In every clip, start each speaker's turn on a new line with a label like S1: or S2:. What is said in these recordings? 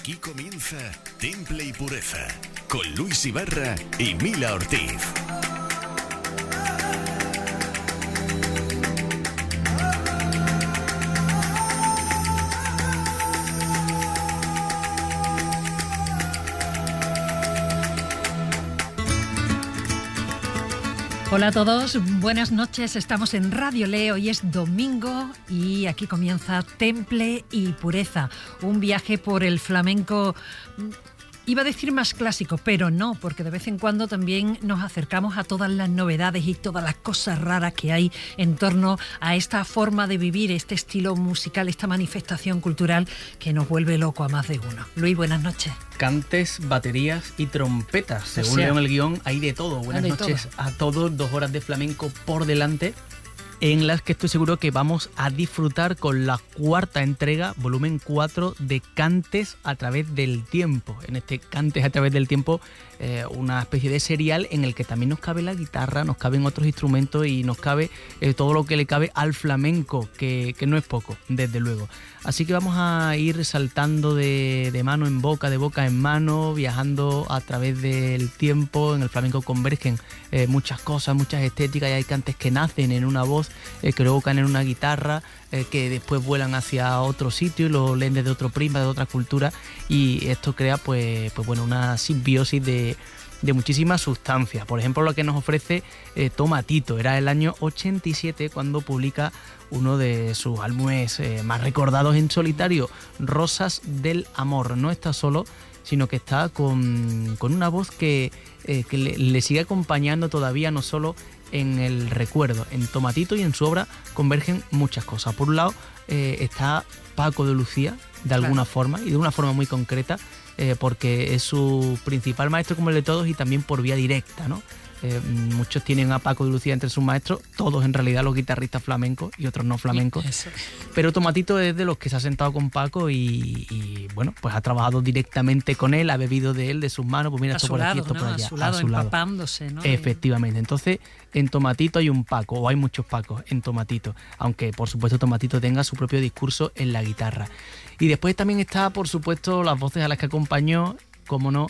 S1: Aquí comienza Temple y Pureza, con Luis Ibarra y Mila Ortiz.
S2: Hola a todos, buenas noches, estamos en Radio Le, hoy es domingo y aquí comienza Temple y Pureza, un viaje por el flamenco, iba a decir más clásico, pero no, porque de vez en cuando también nos acercamos a todas las novedades y todas las cosas raras que hay en torno a esta forma de vivir, este estilo musical, esta manifestación cultural que nos vuelve loco a más de uno. Luis, buenas noches.
S3: Cantes, baterías y trompetas. Según leo en el guión, hay de todo. Buenas noches a todos. 2 horas de flamenco por delante, en las que estoy seguro que vamos a disfrutar con la 4ª entrega, volumen 4, de Cantes a través del tiempo. En este Cantes a través del tiempo, una especie de serial en el que también nos cabe la guitarra, nos caben otros instrumentos y nos cabe todo lo que le cabe al flamenco, que no es poco, desde luego. Así que vamos a ir saltando de mano en boca, de boca en mano, viajando a través del tiempo. En el flamenco convergen muchas cosas, muchas estéticas, y hay cantes que nacen en una voz, que luego caen en una guitarra, que después vuelan hacia otro sitio y lo leen desde otro prisma, de otra cultura, y esto crea pues bueno, una simbiosis de muchísimas sustancias. Por ejemplo, lo que nos ofrece Tomatito. Era el año 87 cuando publica uno de sus álbumes más recordados en solitario, Rosas del Amor. No está solo, sino que está con una voz que le sigue acompañando todavía, no solo en el recuerdo. En Tomatito y en su obra convergen muchas cosas. Por un lado está Paco de Lucía, de alguna forma, y de una forma muy concreta, porque es su principal maestro, como el de todos, y también por vía directa, ¿no? Muchos tienen a Paco de Lucía entre sus maestros, todos en realidad los guitarristas flamencos y otros no flamencos. Pero Tomatito es de los que se ha sentado con Paco y bueno, pues ha trabajado directamente con él, ha bebido de él, de sus manos, pues mira, esto por aquí, esto por allá.
S2: A su lado, empapándose, ¿no?
S3: Efectivamente. Entonces, en Tomatito hay un Paco, o hay muchos Pacos en Tomatito, aunque por supuesto Tomatito tenga su propio discurso en la guitarra. Y después también está, por supuesto, las voces a las que acompañó, como no,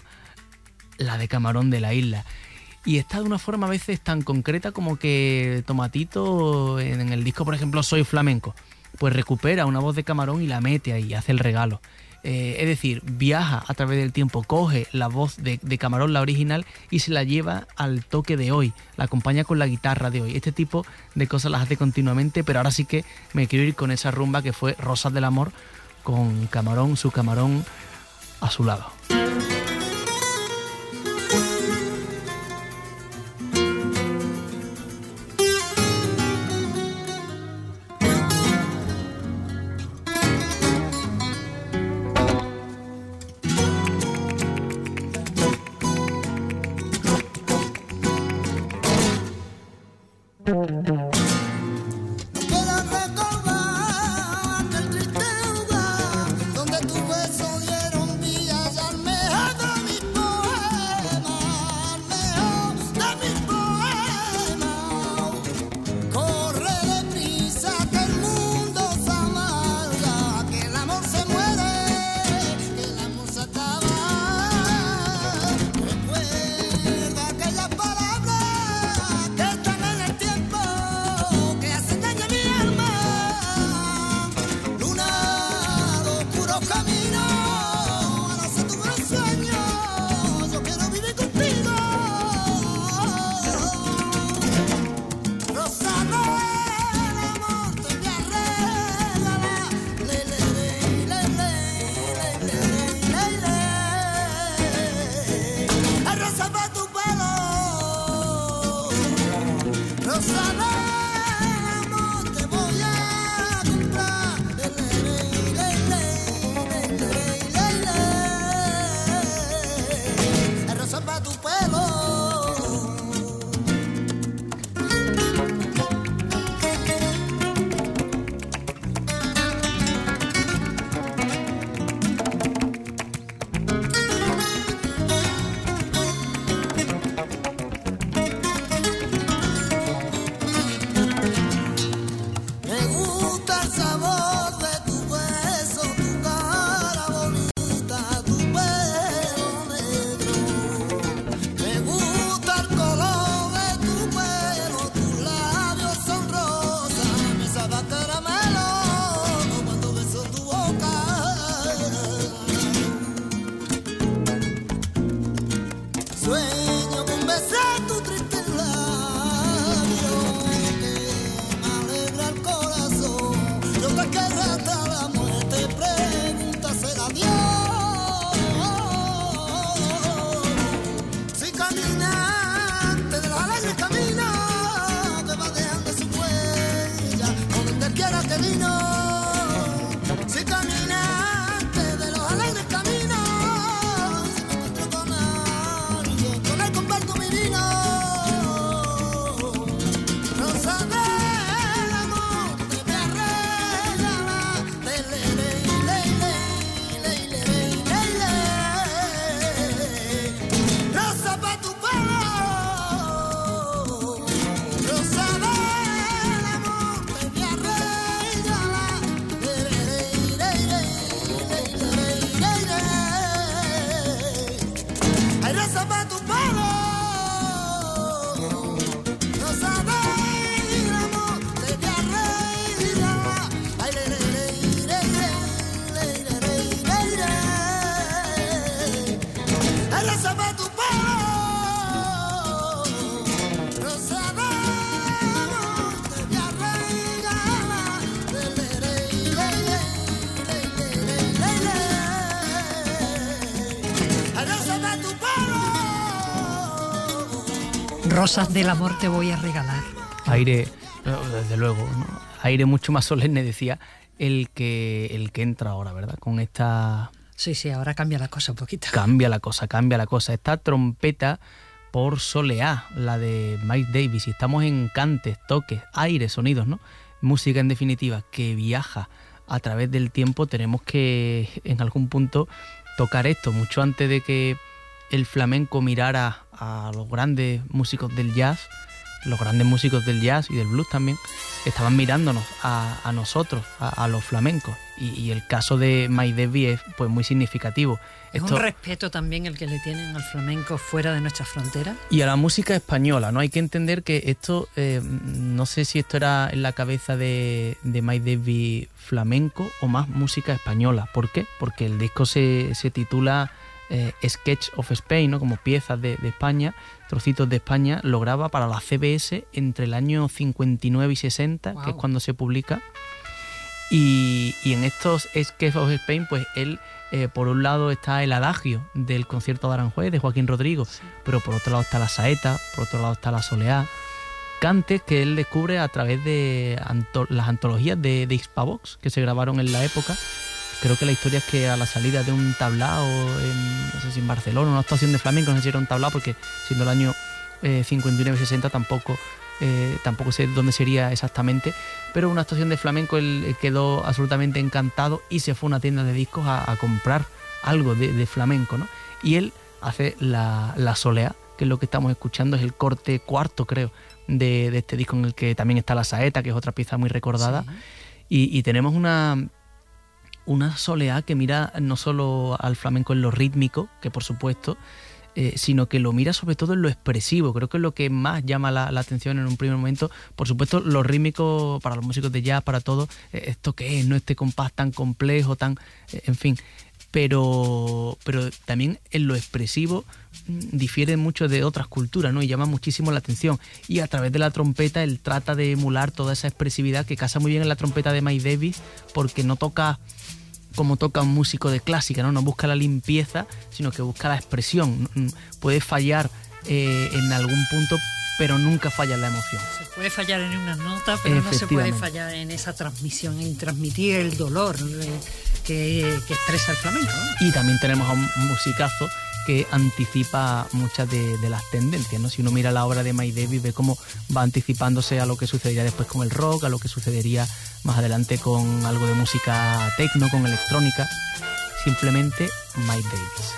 S3: la de Camarón de la Isla. Y está de una forma a veces tan concreta como que Tomatito, en el disco, por ejemplo, Soy Flamenco, pues recupera una voz de Camarón y la mete ahí, hace el regalo. Es decir, viaja a través del tiempo, coge la voz de Camarón, la original, y se la lleva al toque de hoy, la acompaña con la guitarra de hoy. Este tipo de cosas las hace continuamente, pero ahora sí que me quiero ir con esa rumba que fue Rosas del Amor, con Camarón, su Camarón a su lado.
S4: Me gusta el sabor de tu beso, tu cara. Sueño con besar tu triste labio, que me alegra el corazón. Yo te querré hasta la muerte, pregúntasela a Dios. Si caminaste de los alegres caminos, te va dejando su huella, por donde quiera que vino. Si caminaste de los alegres caminos,
S2: Rosas del amor te voy a regalar.
S3: Aire, desde luego, ¿no? Aire mucho más solemne, decía, el que entra ahora, ¿verdad? Con esta...
S2: Sí, ahora cambia la cosa un poquito.
S3: Cambia la cosa. Esta trompeta por soleá, la de Miles Davis, y estamos en cantes, toques, aire, sonidos, ¿no? Música, en definitiva, que viaja a través del tiempo. Tenemos que, en algún punto, tocar esto, mucho antes de que el flamenco mirara a los grandes músicos del jazz. Los grandes músicos del jazz y del blues también estaban mirándonos a nosotros, a los flamencos. Y el caso de Miles Davis es pues muy significativo.
S2: Es un respeto también el que le tienen al flamenco fuera de nuestras fronteras.
S3: Y a la música española, ¿no? Hay que entender que esto, no sé si esto era en la cabeza de Miles Davis flamenco o más música española. ¿Por qué? Porque el disco se titula Sketch of Spain, ¿no? Como piezas de España, trocitos de España. Lo graba para la CBS entre el año 59 y 60, wow, que es cuando se publica. Y en estos Sketch of Spain, pues él, por un lado está el adagio del concierto de Aranjuez, de Joaquín Rodrigo, sí, pero por otro lado está la saeta, por otro lado está la soleá, cantes que él descubre a través de las antologías de Hispavox que se grabaron en la época. Creo que la historia es que a la salida de un tablao, no sé si en Barcelona, una actuación de flamenco, no sé si era un tablao, porque siendo el año 59-60 tampoco sé dónde sería exactamente, pero una actuación de flamenco, él quedó absolutamente encantado y se fue a una tienda de discos a comprar algo de flamenco, ¿no? Y él hace la soleá, que es lo que estamos escuchando, es el corte cuarto, creo, de este disco, en el que también está la saeta, que es otra pieza muy recordada, sí. Y tenemos una soleá que mira no solo al flamenco en lo rítmico, que por supuesto, sino que lo mira sobre todo en lo expresivo. Creo que es lo que más llama la atención en un primer momento. Por supuesto, lo rítmico para los músicos de jazz, para todos, esto que es, no este compás tan complejo, en fin. Pero también en lo expresivo difiere mucho de otras culturas, ¿no? Y llama muchísimo la atención. Y a través de la trompeta él trata de emular toda esa expresividad que casa muy bien en la trompeta de Miles Davis, porque no toca como toca un músico de clásica, ¿no? No busca la limpieza, sino que busca la expresión. Puede fallar en algún punto, pero nunca falla en la emoción.
S2: Se puede fallar en una nota, pero no se puede fallar en esa transmisión, en transmitir el dolor que expresa el flamenco, ¿no?
S3: Y también tenemos a un musicazo que anticipa muchas de las tendencias, ¿no? Si uno mira la obra de Miles Davis, ve cómo va anticipándose a lo que sucedería después con el rock, a lo que sucedería más adelante con algo de música techno, con electrónica. Simplemente Miles Davis.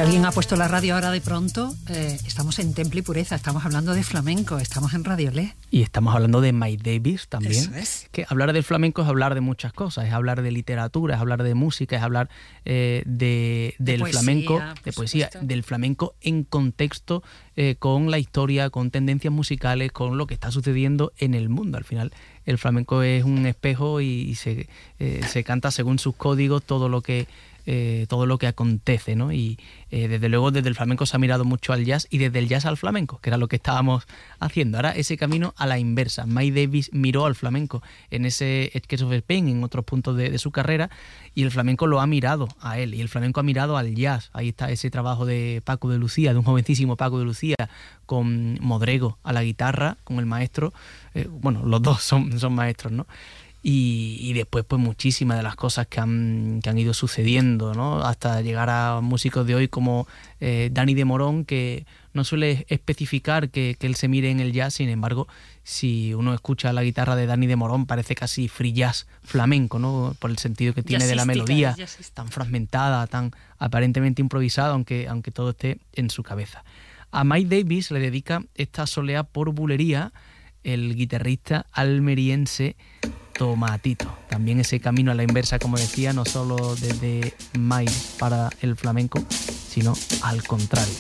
S2: alguien ha puesto la radio ahora de pronto, estamos en Temple y Pureza, estamos hablando de flamenco, estamos en Radio Le.
S3: Y estamos hablando de Miles Davis también.
S2: Eso es.
S3: Que hablar del flamenco es hablar de muchas cosas, es hablar de literatura, es hablar de música, es hablar del poesía, flamenco, de poesía, del flamenco en contexto con la historia, con tendencias musicales, con lo que está sucediendo en el mundo. Al final el flamenco es un espejo y se canta según sus códigos todo lo que acontece, ¿no? Y desde luego desde el flamenco se ha mirado mucho al jazz y desde el jazz al flamenco, que era lo que estábamos haciendo. Ahora ese camino a la inversa. Miles Davis miró al flamenco en ese Sketch of Spain, en otros puntos de su carrera, y el flamenco lo ha mirado a él, y el flamenco ha mirado al jazz. Ahí está ese trabajo de Paco de Lucía, de un jovencísimo Paco de Lucía, con Modrego a la guitarra, con el maestro. Bueno, los dos son maestros, ¿no? Y después pues muchísimas de las cosas que han ido sucediendo, ¿no? Hasta llegar a músicos de hoy como Dani de Morón, que no suele especificar que él se mire en el jazz. Sin embargo, si uno escucha la guitarra de Dani de Morón, parece casi free jazz flamenco, ¿no? Por el sentido que tiene de la melodía, tan fragmentada, tan aparentemente improvisada, aunque todo esté en su cabeza. A Miles Davis le dedica esta soleá por bulería el guitarrista almeriense Tomatito. También ese camino a la inversa, como decía, no solo desde Miles para el flamenco, sino al contrario.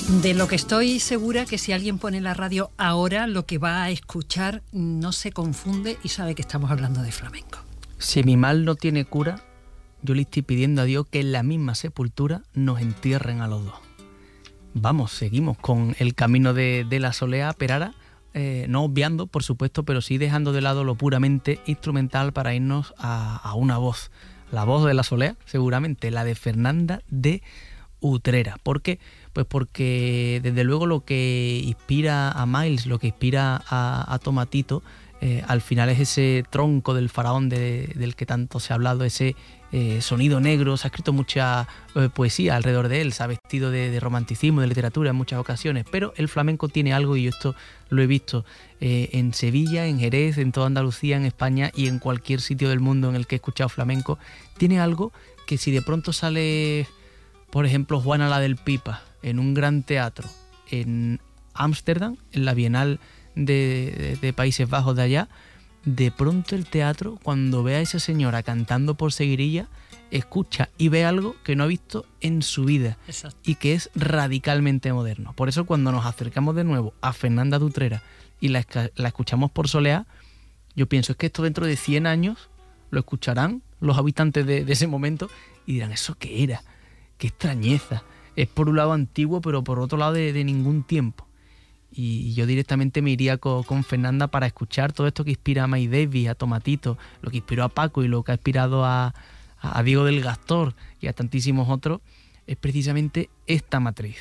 S2: De lo que estoy segura que si alguien pone la radio ahora, lo que va a escuchar no se confunde y sabe que estamos hablando de flamenco.
S3: Si mi mal no tiene cura, yo le estoy pidiendo a Dios que en la misma sepultura nos entierren a los dos. Vamos, seguimos con el camino de la Solea Perara, no obviando, por supuesto, pero sí dejando de lado lo puramente instrumental para irnos a una voz. La voz de la Solea, seguramente, la de Fernanda de Utrera. ¿Por qué? Pues porque desde luego lo que inspira a Miles, lo que inspira a Tomatito, al final es ese tronco del faraón del que tanto se ha hablado, ese sonido negro. Se ha escrito mucha poesía alrededor de él, se ha vestido de romanticismo, de literatura en muchas ocasiones, pero el flamenco tiene algo, y yo esto lo he visto en Sevilla, en Jerez, en toda Andalucía, en España y en cualquier sitio del mundo en el que he escuchado flamenco. Tiene algo que si de pronto sale, por ejemplo, Juana la del Pipa en un gran teatro en Ámsterdam, en la Bienal de Países Bajos de allá, de pronto el teatro, cuando ve a esa señora cantando por Seguirilla, escucha y ve algo que no ha visto en su vida.
S2: Exacto.
S3: Y que es radicalmente moderno. Por eso cuando nos acercamos de nuevo a Fernanda de Utrera y la escuchamos por Soleá, yo pienso, es que esto dentro de 100 años lo escucharán los habitantes de ese momento y dirán, ¿eso qué era? ¡Qué extrañeza! Es por un lado antiguo, pero por otro lado de ningún tiempo. Y yo directamente me iría con Fernanda para escuchar todo esto que inspira a Miles Davis, a Tomatito, lo que inspiró a Paco y lo que ha inspirado a Diego del Gastor y a tantísimos otros, es precisamente esta matriz.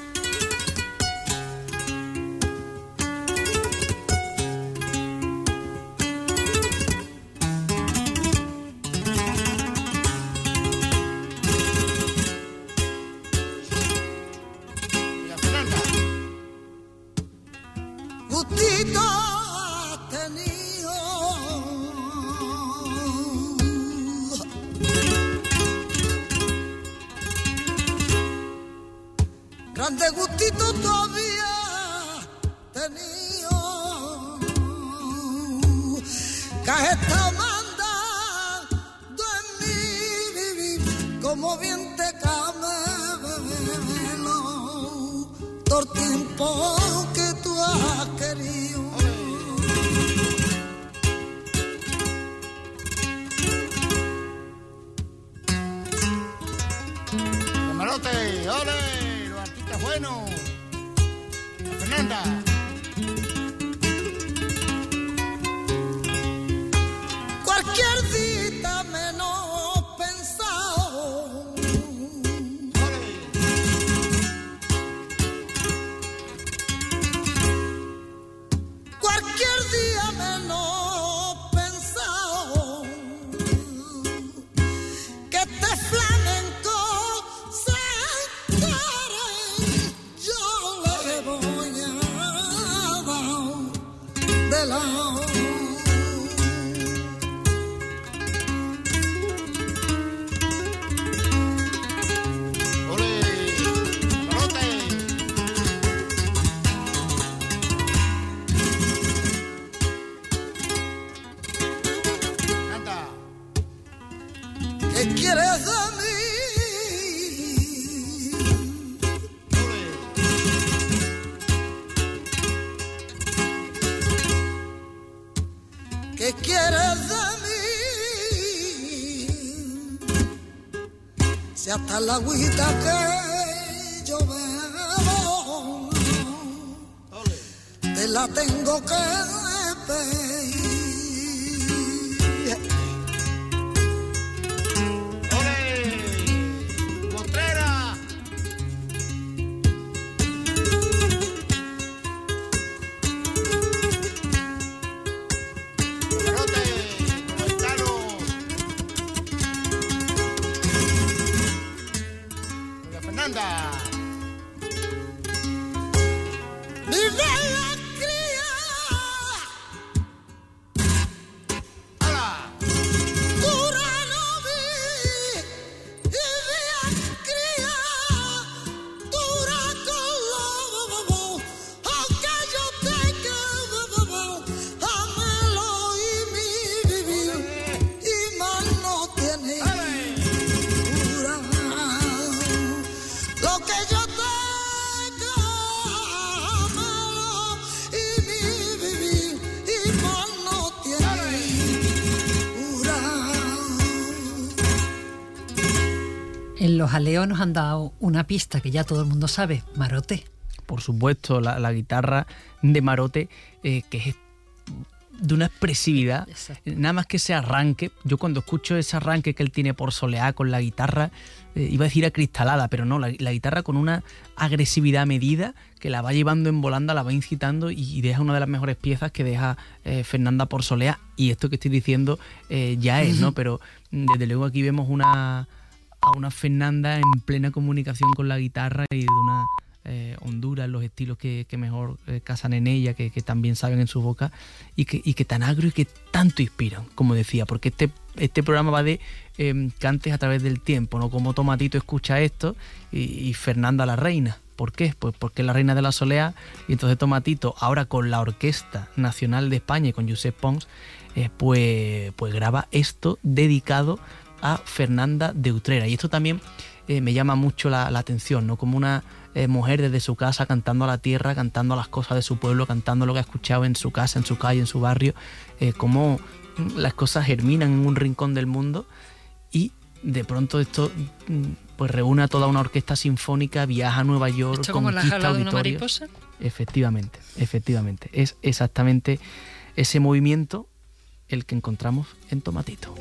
S4: Grande gustito todavía tenido, que has estado mandando en mi vivir, como bien te camelo, todo el tiempo que tú has querido.
S5: Camarote, ole. Bueno, Fernanda.
S4: Cualquier día menos pensado, cualquier día menos pensado, que este flamenco ¿qué quieres de mí? ¿Qué quieres de mí? Si hasta la agüita que yo bebo te la tengo que pedir. Lo que yo tengo
S2: los Aleos nos han dado una pista que ya todo el mundo sabe, Marote.
S3: Por supuesto, la guitarra de Marote, que es de una expresividad.
S2: Exacto.
S3: Nada más que ese arranque. Yo cuando escucho ese arranque que él tiene por soleá con la guitarra, iba a decir acristalada, pero no, la guitarra con una agresividad medida que la va llevando en volanda, la va incitando y deja una de las mejores piezas que deja Fernanda Porsolea. Y esto que estoy diciendo ya es, ¿no? Pero desde luego aquí vemos a una Fernanda en plena comunicación con la guitarra y de una hondura en los estilos que mejor casan en ella, que también saben en su boca y que tan agrio y que tanto inspiran, como decía, porque este programa va de cantes a través del tiempo, ¿no? Como Tomatito escucha esto y Fernanda la reina. ¿Por qué? Pues porque es la reina de la soleá, y entonces Tomatito, ahora con la Orquesta Nacional de España y con Josep Pons, pues graba esto dedicado a Fernanda de Utrera. Y esto también me llama mucho la atención, ¿no? Como una mujer desde su casa cantando a la tierra, cantando a las cosas de su pueblo, cantando lo que ha escuchado en su casa, en su calle, en su barrio, cómo las cosas germinan en un rincón del mundo y de pronto esto pues reúne a toda una orquesta sinfónica, viaja a Nueva York,
S2: ¿Esto como la
S3: conquista
S2: jaula de una
S3: auditorios.
S2: mariposa?
S3: Efectivamente. Es exactamente ese movimiento el que encontramos en Tomatito.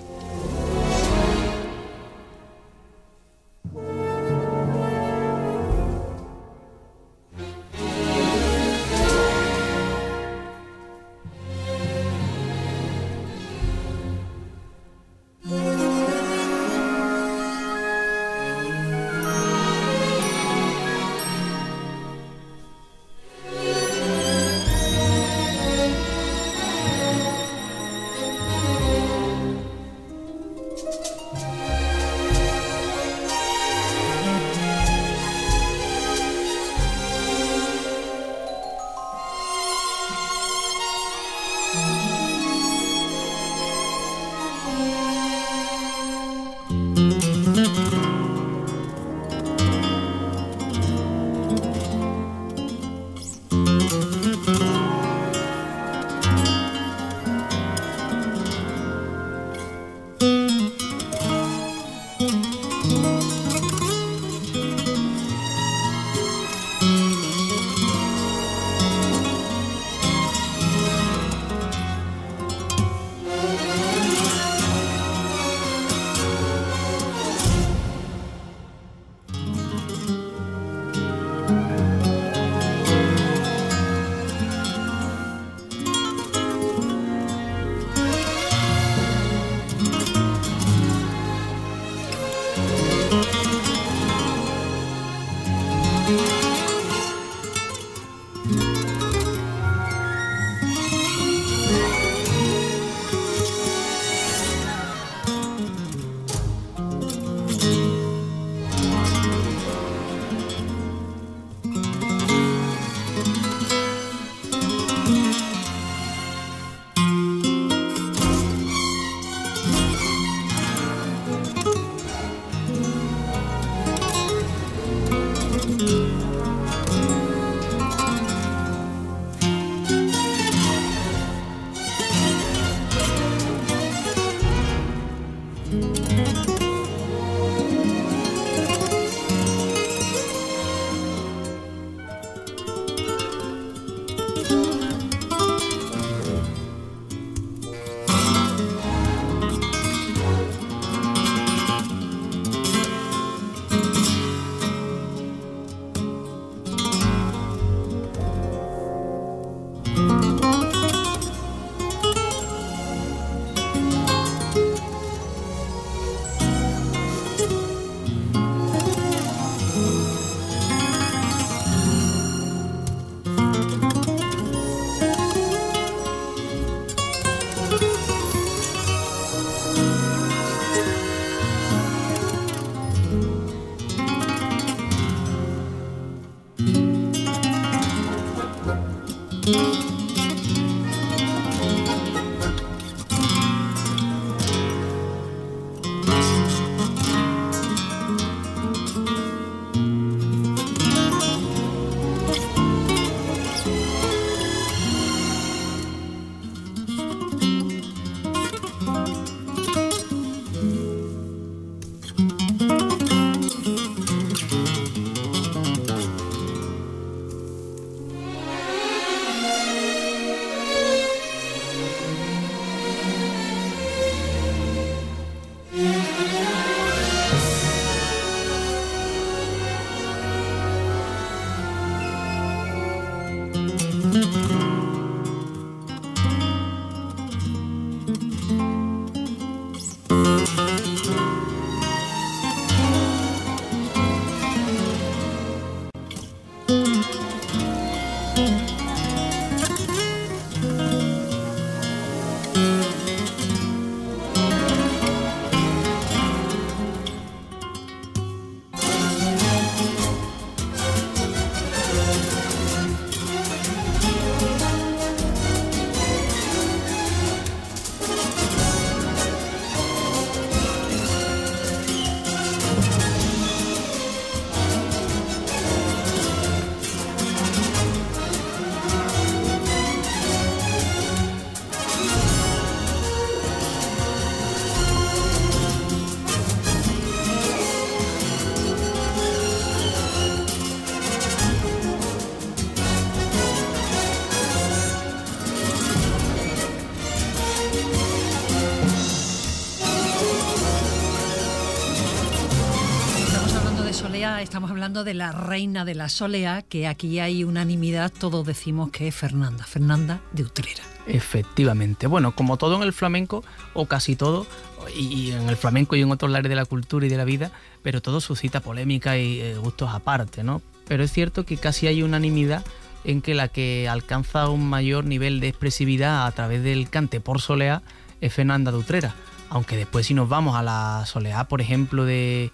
S2: Estamos hablando de la reina de la solea, que aquí hay unanimidad, todos decimos que es Fernanda de Utrera.
S3: Efectivamente. Bueno, como todo en el flamenco, o casi todo, y en el flamenco y en otros lares de la cultura y de la vida, pero todo suscita polémica y gustos aparte, ¿no? Pero es cierto que casi hay unanimidad en que la que alcanza un mayor nivel de expresividad a través del cante por solea es Fernanda de Utrera. Aunque después, si nos vamos a la solea, por ejemplo, de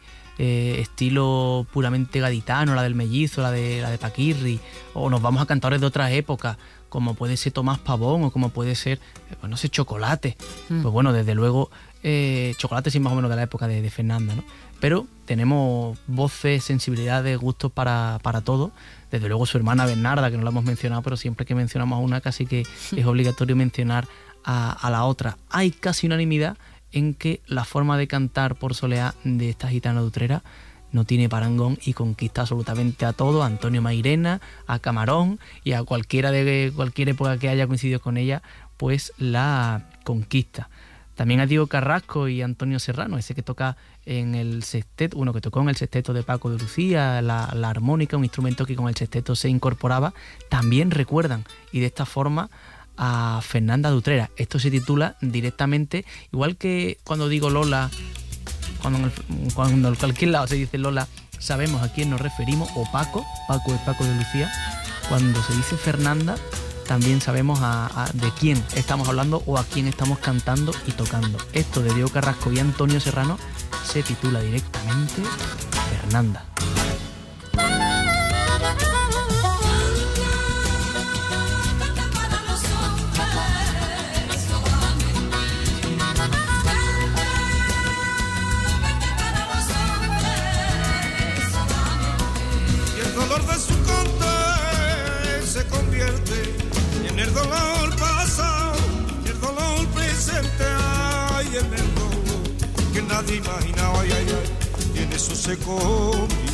S3: estilo puramente gaditano, la del Mellizo, la de Paquirri, o nos vamos a cantadores de otras épocas, como puede ser Tomás Pavón o como puede ser, pues no sé, Chocolate. Pues bueno, desde luego, Chocolate sí más o menos de la época de Fernanda, ¿no? Pero tenemos voces, sensibilidades, gustos para todo. Desde luego su hermana Bernarda, que no la hemos mencionado, pero siempre que mencionamos a una casi que es obligatorio mencionar a la otra. Hay casi unanimidad en que la forma de cantar por solea de esta gitana de Utrera no tiene parangón y conquista absolutamente a todo, a Antonio Mairena, a Camarón y a cualquiera de cualquier época que haya coincidido con ella, pues la conquista. También a Diego Carrasco y Antonio Serrano, ese que toca en el sexteto, bueno, que tocó en el sexteto de Paco de Lucía, la armónica, un instrumento que con el sexteto se incorporaba, también recuerdan, y de esta forma, a Fernanda de Utrera. Esto se titula directamente, igual que cuando digo Lola, cuando en cualquier lado se dice Lola, sabemos a quién nos referimos, o Paco es Paco de Lucía. Cuando se dice Fernanda, también sabemos de quién estamos hablando o a quién estamos cantando y tocando. Esto de Diego Carrasco y Antonio Serrano se titula directamente Fernanda.
S6: El dolor pasado, el dolor presente, ay, en el dolor que nadie imaginaba, ay, ay, ay, y en eso se convierte.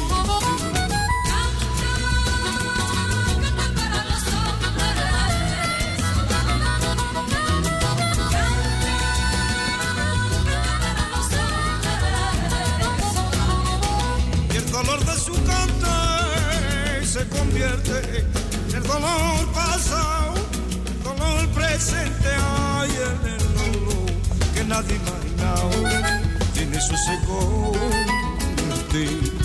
S6: Y el dolor de su canto se convierte en el dolor pasado, el presente, ay, en el dolor que nadie imaginaba, y en eso se convierte.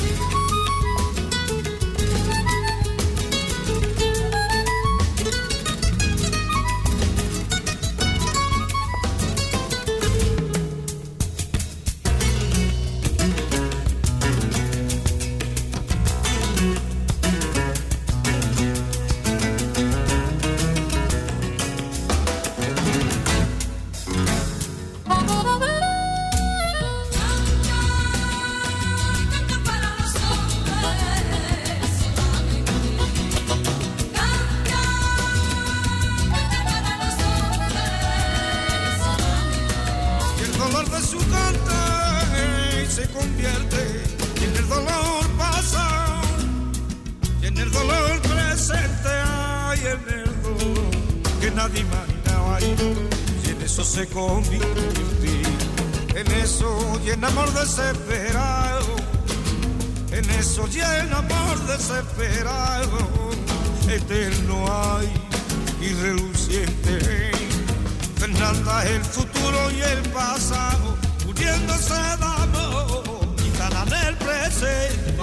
S6: Se convierte en eso y en amor desesperado, en eso y en amor desesperado, eterno hay y reluciente. Fernanda es el futuro y el pasado, muriéndose de amor y tan en el presente.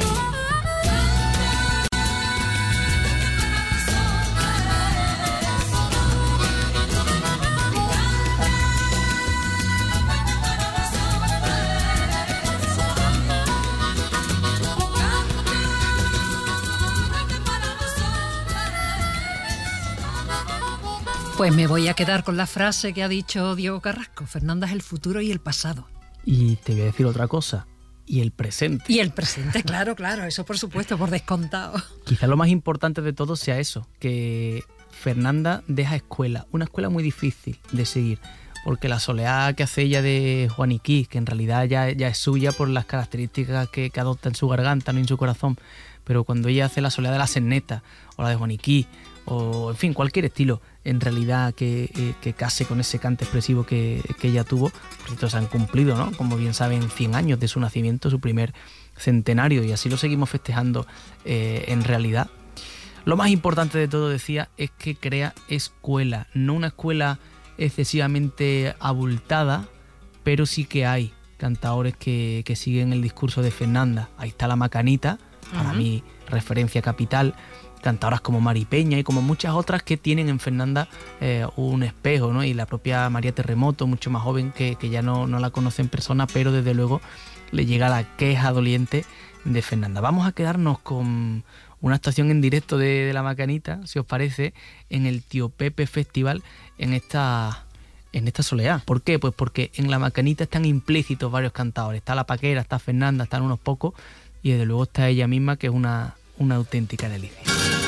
S2: Pues me voy a quedar con la frase que ha dicho Diego Carrasco. Fernanda es el futuro y el pasado.
S3: Y te voy a decir otra cosa. Y el presente.
S2: Y el presente, claro, eso por supuesto, por descontado.
S3: Quizá lo más importante de todo sea eso, que Fernanda deja escuela, una escuela muy difícil de seguir, porque la soleá que hace ella de Juaniquí, que en realidad ya es suya por las características que adopta en su garganta, no en su corazón, pero cuando ella hace la soleá de la Senneta o la de Juaniquí, o en fin, cualquier estilo en realidad que case con ese cante expresivo que ella tuvo, por cierto, se han cumplido, ¿no? Como bien saben, 100 años de su nacimiento, su primer centenario, y así lo seguimos festejando en realidad. Lo más importante de todo, decía, es que crea escuela, no una escuela excesivamente abultada, pero sí que hay cantaores que siguen el discurso de Fernanda. Ahí está la Macanita, para mí referencia capital, cantadoras como Mari Peña y como muchas otras que tienen en Fernanda un espejo, ¿no? Y la propia María Terremoto, mucho más joven, que ya no la conoce en persona, pero desde luego le llega la queja doliente de Fernanda. Vamos a quedarnos con una actuación en directo de la Macanita, si os parece, en el Tío Pepe Festival en esta soleá. ¿Por qué? Pues porque en la Macanita están implícitos varios cantadores. Está la Paquera, está Fernanda, están unos pocos, y desde luego está ella misma, que es una auténtica delicia.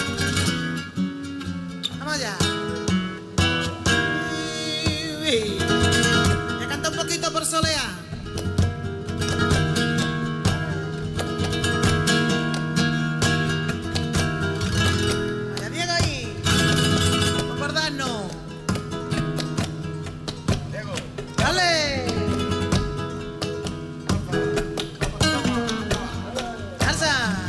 S4: Vamos allá. Me canta un poquito por soleá. Vaya Diego ahí. Vamos a guardarnos. Diego. ¡Dale! ¡Alza!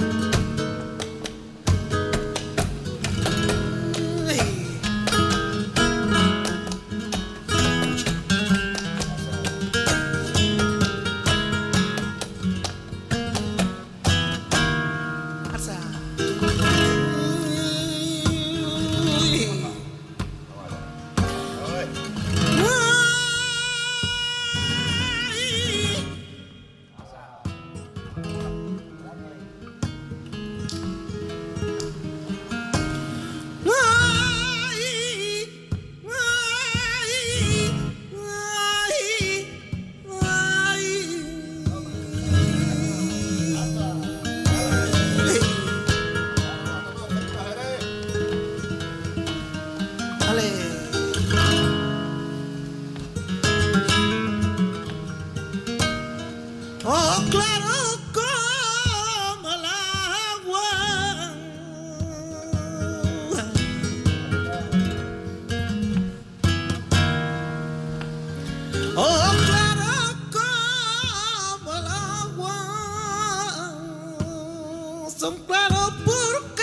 S4: Son claros porque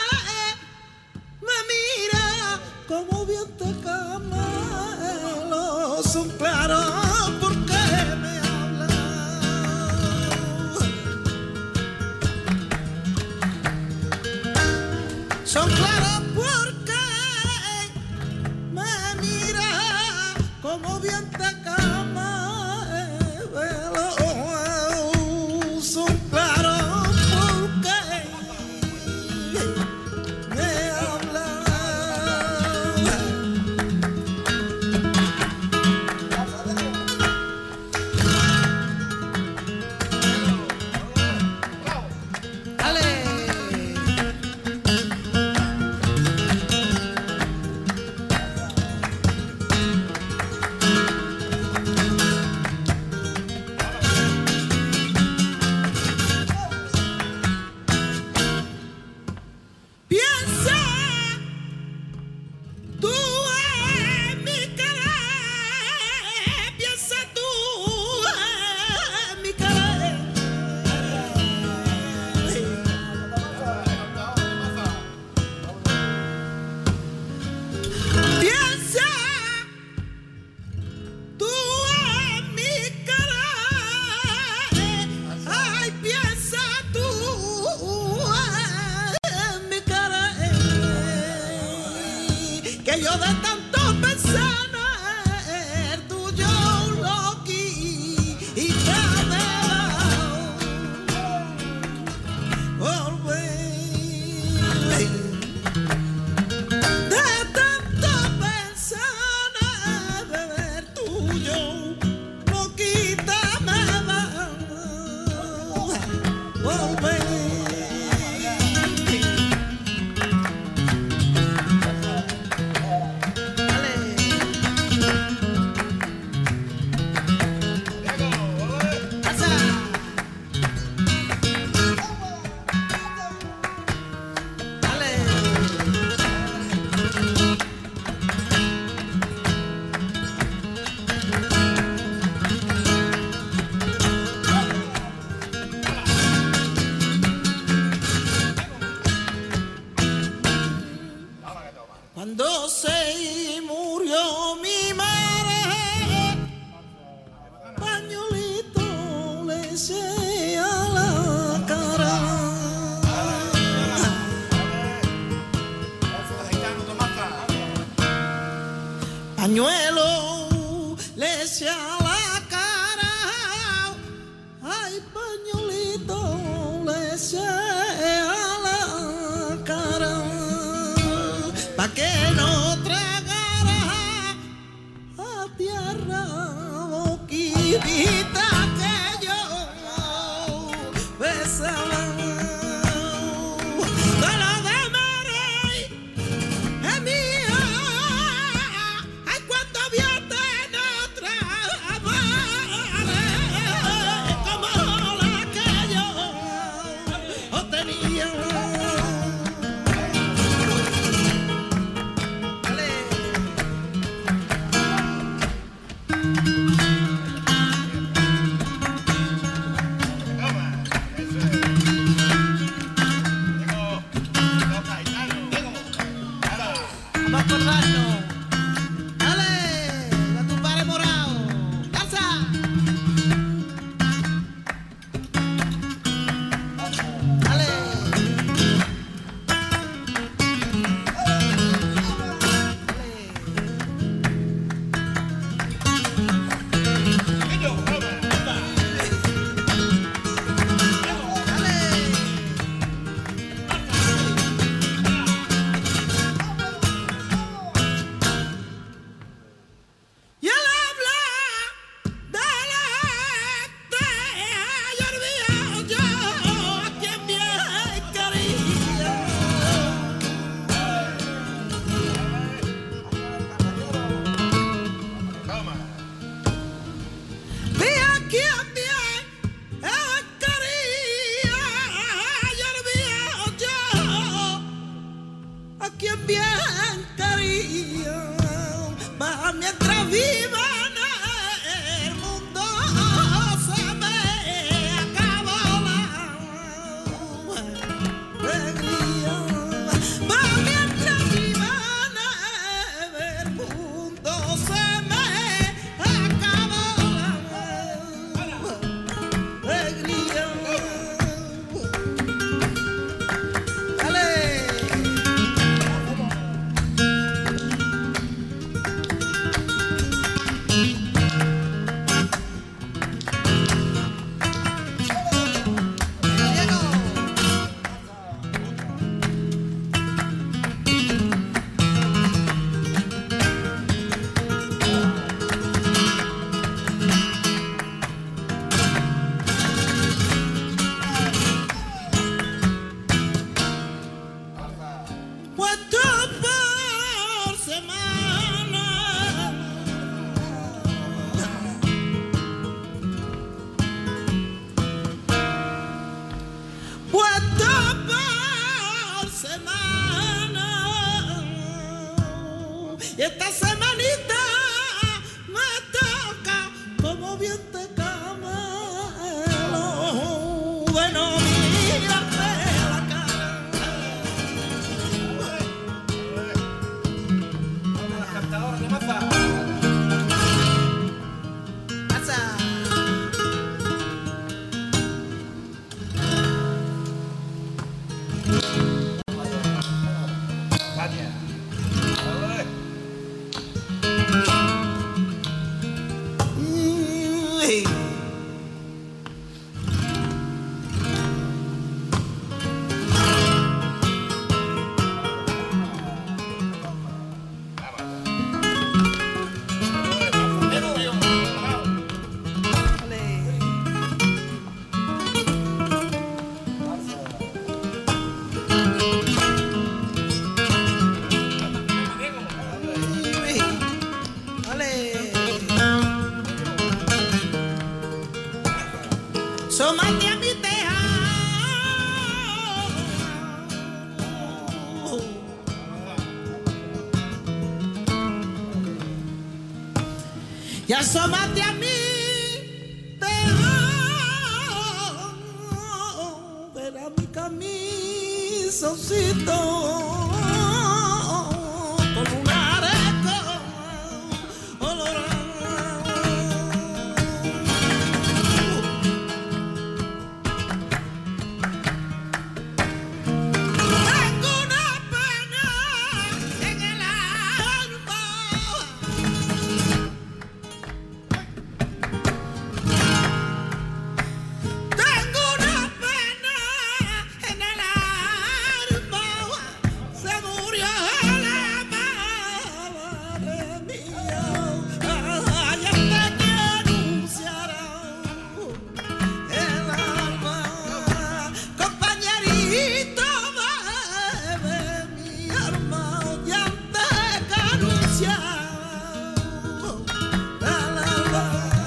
S4: me mira como bien te camelo. Son claros porque me habla. Son claros porque me mira como bien te camelo. Son claros. que yo de tanto pensar el tuyo lo quita me volver. De tanto pensar beber tuyo lo quita me volver. Cuando se murió mi madre, pañuelito le eché a la cara. Pañuelo le eché a la cara. Ay, pañuelito le eché a la cara. Pa' que no tragara a tierra boquita que yo besaba. De la de Marey es mía. Ay, cuando vierte en otra madre como la que yo tenía. Vamos a acordarnos. Dale, a tu padre morado. Danza. Dale. Y al hablar de la estrella, yo olvido yo a quien bien quería. Vi a quien bien quería, yo olvido yo a quien bien quería. Mas mientras viva en el mundo se me acabó la alegría. Mas mientras viva en el mundo se me acabó la alegría. Dale. Puesto por semana, puesto por semana, y esta semanita me toca como bien te camelo. Bueno, mírate la cara. y asómate a mí, verá mi camisocito con un areco olorado. Tengo una pena en el alma. Tengo una pena en el alma. Se murió la madre mía. Ay, hasta que anunciará el alma. Compañerito, bebe mi alma. Y antes que anunciar el alma.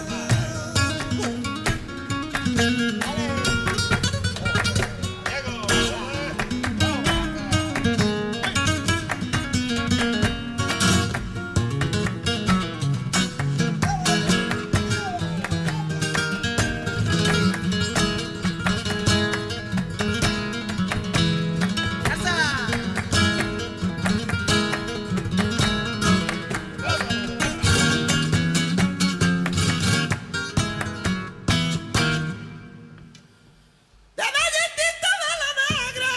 S4: De galletita de la negra.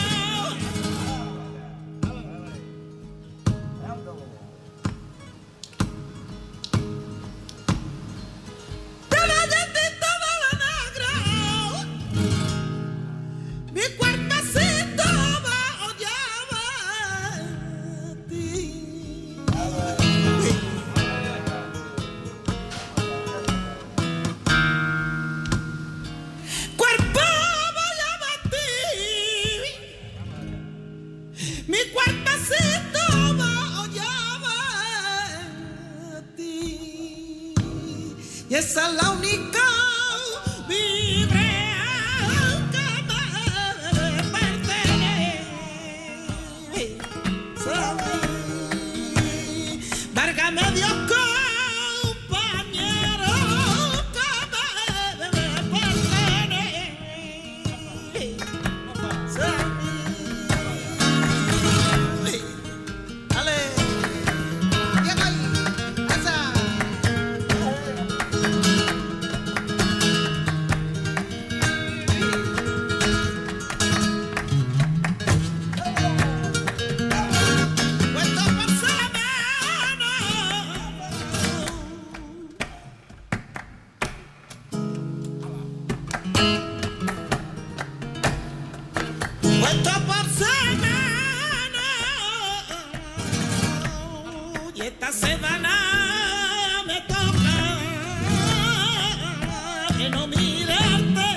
S4: De galletita de la negra. Mi cuerpecito va a ti. Cuerpo voy a batir, mi cuerpecito va a ti, y esa es la única vibra que me pertenece a mí. Válgame Dios, compañero, que me pertenece a mí. Dale, llega ahí, esa. Puesto por semana. Puesto por semana. Y esta semana me toca que no mirarte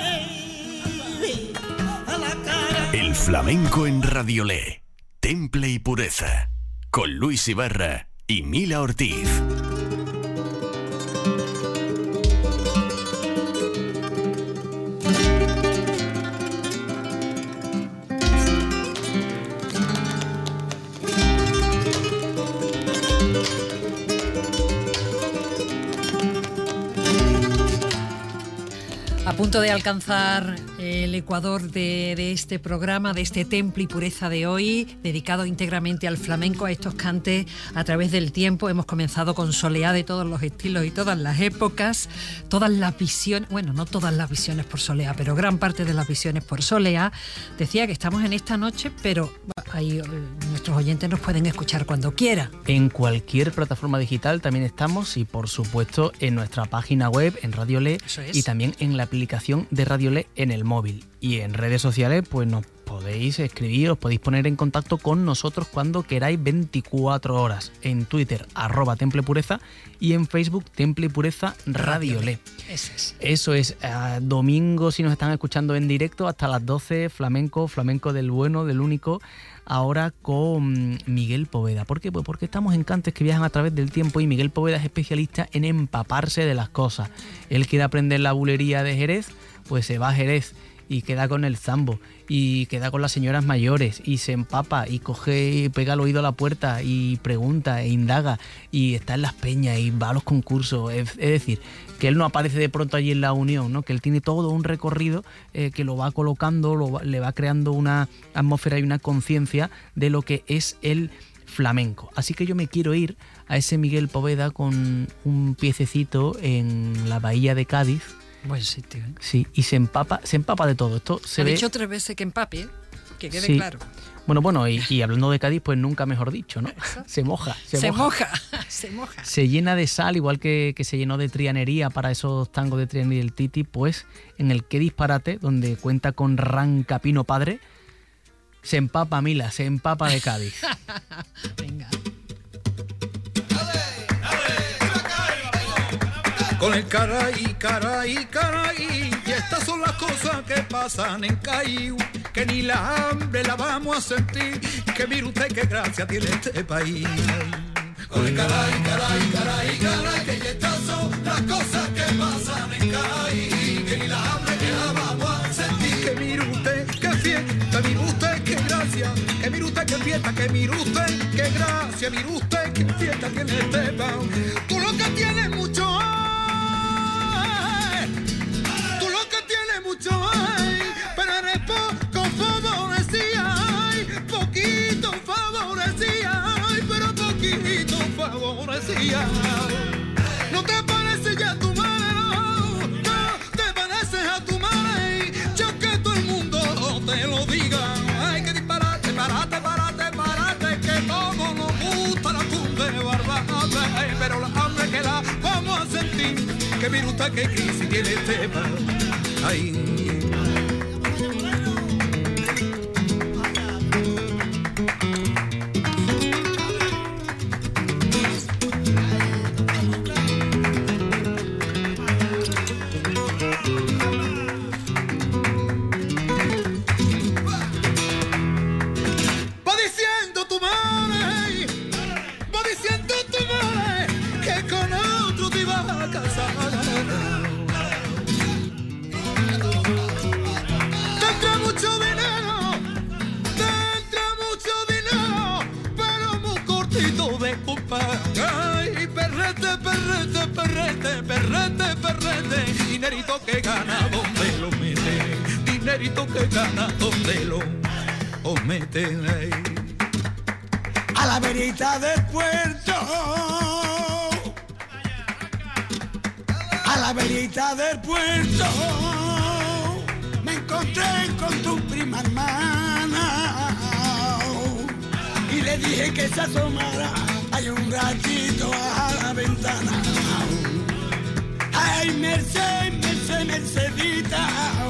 S4: a la cara.
S1: El flamenco en Radiolé. Temple y pureza. Con Luis Ibarra y Mila Ortiz.
S2: A punto de alcanzar el ecuador de este programa, de este Temple y Pureza de hoy, dedicado íntegramente al flamenco, a estos cantes a través del tiempo. Hemos comenzado con soleá de todos los estilos y todas las épocas, todas las visiones, bueno, no todas las visiones por soleá, pero gran parte de las visiones por soleá. Decía que estamos en esta noche, pero ahí nuestros oyentes nos pueden escuchar cuando quieran.
S3: En cualquier plataforma digital también estamos, y por supuesto en nuestra página web, en Radiolé, y también en la aplicación de Radiolé en el móvil. Y en redes sociales pues nos podéis escribir, os podéis poner en contacto con nosotros cuando queráis, 24 horas. En Twitter, @TemplePureza, y en Facebook, Temple y Pureza Radiolé. Eso es. Domingo, si nos están escuchando en directo, hasta las 12, flamenco del bueno, del único. Ahora con Miguel Poveda. ¿Por qué? Pues porque estamos en cantes que viajan a través del tiempo, y Miguel Poveda es especialista en empaparse de las cosas. Él quiere aprender la bulería de Jerez, pues se va a Jerez y queda con el zambo y queda con las señoras mayores y se empapa y coge y pega el oído a la puerta y pregunta e indaga y está en las peñas y va a los concursos. Es decir, que él no aparece de pronto allí en la Unión, ¿no? Que él tiene todo un recorrido que lo va colocando, le va creando una atmósfera y una conciencia de lo que es el flamenco. Así que yo me quiero ir a ese Miguel Poveda con un piececito en la bahía de Cádiz.
S2: Buen sitio, ¿eh?
S3: Sí, y se empapa de todo. Esto se
S2: He
S3: ve...
S2: dicho 3 veces que empape, ¿eh? Que quede
S3: Sí.
S2: claro.
S3: Bueno, y hablando de Cádiz, pues nunca mejor dicho, ¿no? Se moja.
S2: Se moja.
S3: Se llena de sal, igual que se llenó de trianería para esos tangos de Triana y del Titi, pues en el Qué disparate, donde cuenta con Rancapino padre, se empapa Mila, se empapa de Cádiz.
S2: Venga.
S6: Con el caray, caray, caray, y estas son las cosas que pasan en Caíu, que ni la hambre la vamos a sentir, que mire usted qué gracia tiene este país. Con el caray, caray, caray, caray, que estas son las cosas que pasan en Caíu, que ni la hambre que la vamos a sentir, que mire usted qué fiesta, mire usted qué gracia, que mire usted qué fiesta, que mire usted qué gracia, mire usted qué fiesta tiene este país. Tú lo que tienes mucho mucho hay, pero eres poco favorecida, ay, poquito favorecida, ay, pero poquito favorecida. No te pareces ya a tu madre, no te pareces a tu madre, yo que todo el mundo te lo diga, ay, que disparate, parate, parate, parate, que como nos gusta la punta de barbate, ay, pero la hambre que la vamos a sentir, que mire usted que crisis tiene este país. Ay. Va diciendo tu madre que con otro te ibas a casar. Ay, perrete, perrete, perrete, perrete, perrete, dinerito que gana donde lo mete, dinerito que gana donde lo mete. Ay.
S4: A la verita del puerto, a la verita del puerto, me encontré con tu prima hermana y le dije que se asomara. Hay un ratito a la ventana. Ay, Merced, Merced, Mercedita.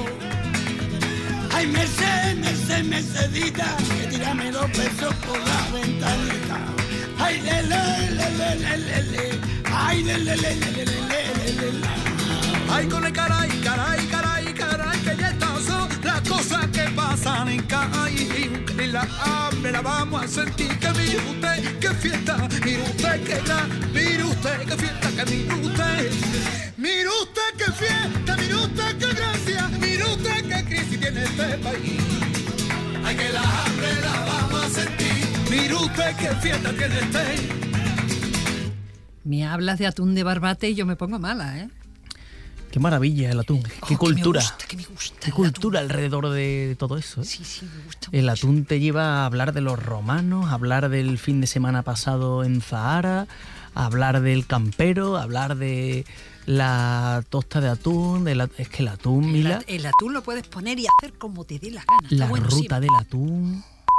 S4: Ay, Merced, Merced, Mercedita. Que tírame 2 pesos por la ventanita. Ay, le, le, le, le, le, le, le. Ay, le, le, le, le, le, le, le, le, le.
S6: Ay, con el caray, caray, caray, caray, que ya estas son las cosas que pasan en Caín, que la hambre la vamos a sentir, que mire usted qué fiesta, mire usted qué gran, mire usted qué fiesta, que mire usted qué fiesta, mire usted qué gracia, mire usted qué crisis tiene este país. Ay, que la hambre la vamos a sentir, mire usted qué fiesta tiene este.
S2: Me hablas de atún de barbate y yo me pongo mala, ¿eh?
S3: Qué maravilla el atún, qué cultura.
S2: Que me gusta
S3: qué cultura alrededor de todo eso, ¿eh?
S2: Sí, me gusta
S3: El
S2: mucho.
S3: atún te lleva a hablar de los romanos, a hablar del fin de semana pasado en Zahara, a hablar del campero, a hablar de la tosta de atún, es que el atún, Mila...
S2: El atún lo puedes poner y hacer como te dé la gana. Está
S3: La
S2: buenísimo.
S3: ruta del atún...